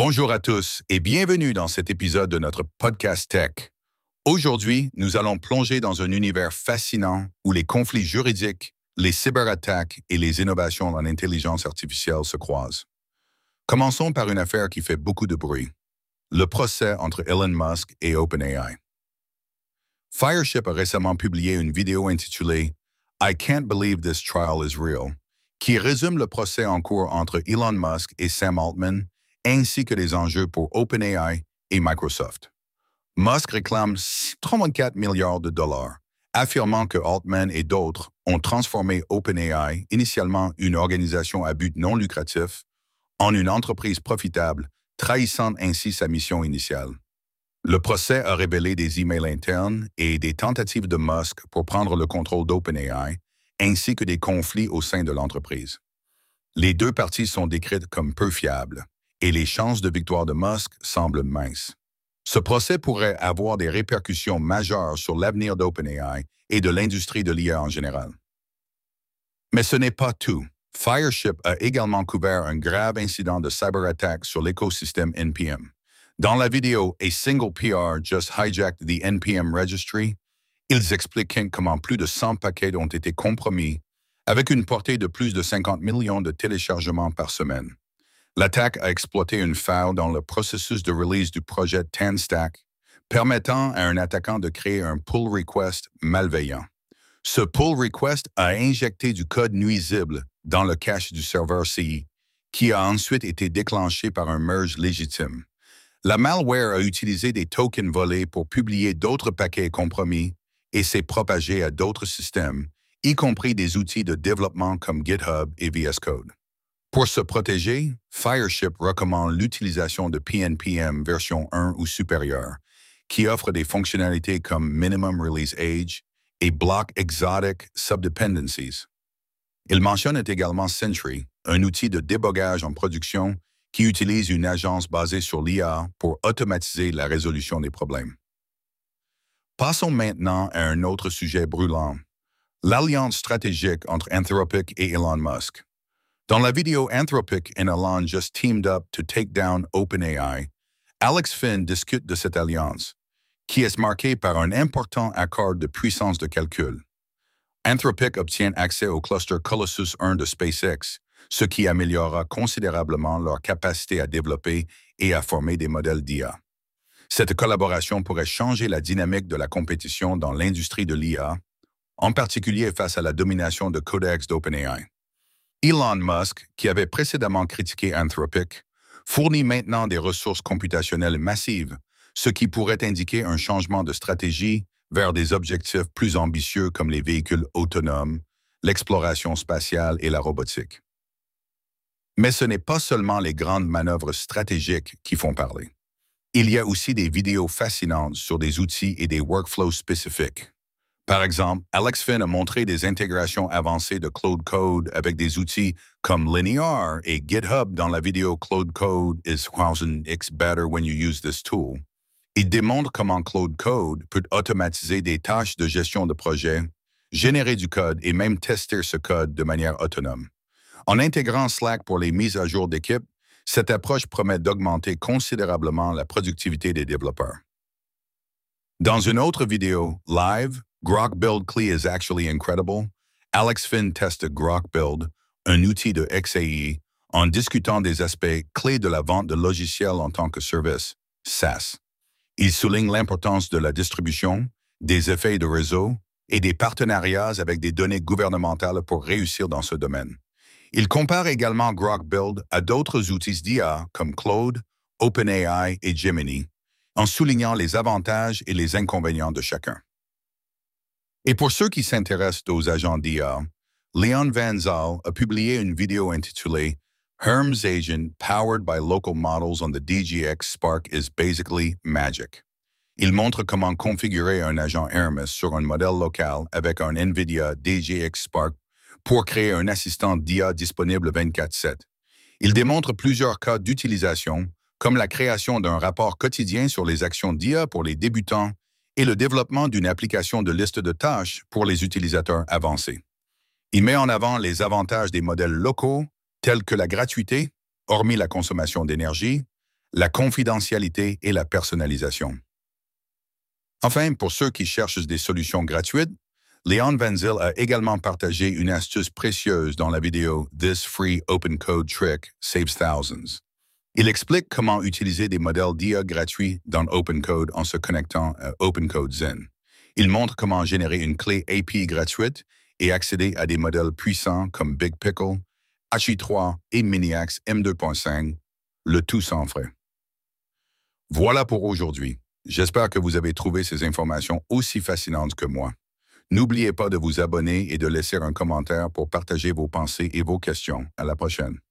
Bonjour à tous et bienvenue dans cet épisode de notre podcast Tech. Aujourd'hui, nous allons plonger dans un univers fascinant où les conflits juridiques, les cyberattaques et les innovations en intelligence artificielle se croisent. Commençons par une affaire qui fait beaucoup de bruit, le procès entre Elon Musk et OpenAI. Fireship a récemment publié une vidéo intitulée « I can't believe this trial is real » qui résume le procès en cours entre Elon Musk et Sam Altman, ainsi que les enjeux pour OpenAI et Microsoft. Musk réclame 34 milliards de dollars, affirmant que Altman et d'autres ont transformé OpenAI, initialement une organisation à but non lucratif, en une entreprise profitable, trahissant ainsi sa mission initiale. Le procès a révélé des emails internes et des tentatives de Musk pour prendre le contrôle d'OpenAI, ainsi que des conflits au sein de l'entreprise. Les deux parties sont décrites comme peu fiables, et les chances de victoire de Musk semblent minces. Ce procès pourrait avoir des répercussions majeures sur l'avenir d'OpenAI et de l'industrie de l'IA en général. Mais ce n'est pas tout. Fireship a également couvert un grave incident de cyberattaque sur l'écosystème NPM. Dans la vidéo « A single PR just hijacked the NPM registry », ils expliquent comment plus de 100 paquets ont été compromis, avec une portée de plus de 50 millions de téléchargements par semaine. L'attaque a exploité une faille dans le processus de release du projet TanStack, permettant à un attaquant de créer un pull request malveillant. Ce pull request a injecté du code nuisible dans le cache du serveur CI, qui a ensuite été déclenché par un merge légitime. La malware a utilisé des tokens volés pour publier d'autres paquets compromis et s'est propagée à d'autres systèmes, y compris des outils de développement comme GitHub et VS Code. Pour se protéger, Fireship recommande l'utilisation de PNPM version 1 ou supérieure, qui offre des fonctionnalités comme Minimum Release Age et Block Exotic Subdependencies. Il mentionne également Sentry, un outil de débogage en production qui utilise une agence basée sur l'IA pour automatiser la résolution des problèmes. Passons maintenant à un autre sujet brûlant, l'alliance stratégique entre Anthropic et Elon Musk. Dans la vidéo Anthropic and Elon just teamed up to take down OpenAI, Alex Finn discute de cette alliance, qui est marquée par un important accord de puissance de calcul. Anthropic obtient accès au cluster Colossus 1 de SpaceX, ce qui améliorera considérablement leur capacité à développer et à former des modèles d'IA. Cette collaboration pourrait changer la dynamique de la compétition dans l'industrie de l'IA, en particulier face à la domination de Codex d'OpenAI. Elon Musk, qui avait précédemment critiqué Anthropic, fournit maintenant des ressources computationnelles massives, ce qui pourrait indiquer un changement de stratégie vers des objectifs plus ambitieux comme les véhicules autonomes, l'exploration spatiale et la robotique. Mais ce n'est pas seulement les grandes manœuvres stratégiques qui font parler. Il y a aussi des vidéos fascinantes sur des outils et des workflows spécifiques. Par exemple, Alex Finn a montré des intégrations avancées de Claude Code avec des outils comme Linear et GitHub dans la vidéo Claude Code is 1000x better when you use this tool. Il démontre comment Claude Code peut automatiser des tâches de gestion de projet, générer du code et même tester ce code de manière autonome. En intégrant Slack pour les mises à jour d'équipe, cette approche promet d'augmenter considérablement la productivité des développeurs. Dans une autre vidéo, live, Grok Build CLI is actually incredible. Alex Finn tested Grok Build, un outil de XAI, en discutant des aspects clés de la vente de logiciels en tant que service, SaaS. Il souligne l'importance de la distribution, des effets de réseau et des partenariats avec des données gouvernementales pour réussir dans ce domaine. Il compare également Grok Build à d'autres outils d'IA comme Claude, OpenAI et Gemini, en soulignant les avantages et les inconvénients de chacun. Et pour ceux qui s'intéressent aux agents d'IA, Leon Van Zyl a publié une vidéo intitulée Hermes Agent Powered by Local Models on the DGX Spark is Basically Magic. Il montre comment configurer un agent Hermes sur un modèle local avec un NVIDIA DGX Spark pour créer un assistant d'IA disponible 24/7. Il démontre plusieurs cas d'utilisation, comme la création d'un rapport quotidien sur les actions d'IA pour les débutants et le développement d'une application de liste de tâches pour les utilisateurs avancés. Il met en avant les avantages des modèles locaux, tels que la gratuité, hormis la consommation d'énergie, la confidentialité et la personnalisation. Enfin, pour ceux qui cherchent des solutions gratuites, Leon Van Zyl a également partagé une astuce précieuse dans la vidéo This Free Open Code Trick Saves Thousands. Il explique comment utiliser des modèles d'IA gratuits dans OpenCode en se connectant à OpenCode Zen. Il montre comment générer une clé API gratuite et accéder à des modèles puissants comme BigPickle, HI3 et Miniax M2.5, le tout sans frais. Voilà pour aujourd'hui. J'espère que vous avez trouvé ces informations aussi fascinantes que moi. N'oubliez pas de vous abonner et de laisser un commentaire pour partager vos pensées et vos questions. À la prochaine.